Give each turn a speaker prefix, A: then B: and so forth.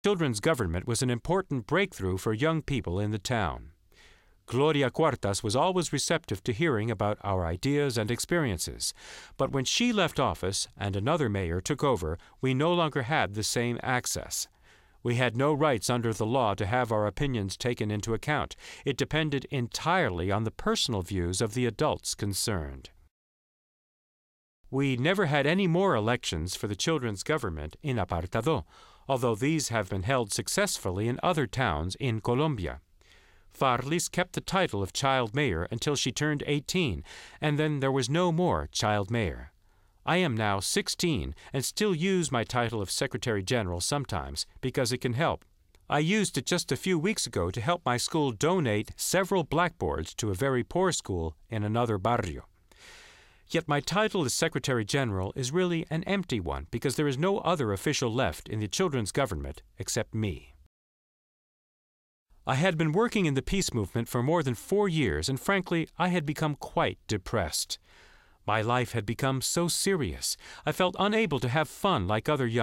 A: children's government was an important breakthrough for young people in the town. Gloria Cuartas was always receptive to hearing about our ideas and experiences, but when she left office and another mayor took over, we no longer had the same access. We had no rights under the law to have our opinions taken into account. It depended entirely on the personal views of the adults concerned. We never had any more elections for the children's government in Apartado, although these have been held successfully in other towns in Colombia. Farlis kept the title of child mayor until she turned 18, and then there was no more child mayor. I am now 16 and still use my title of Secretary General sometimes because it can help. I used it just a few weeks ago to help my school donate several blackboards to a very poor school in another barrio. Yet my title as Secretary General is really an empty one because there is no other official left in the children's government except me. I had been working in the peace movement for more than 4 years, and frankly, I had become quite depressed. My life had become so serious. I felt unable to have fun like other young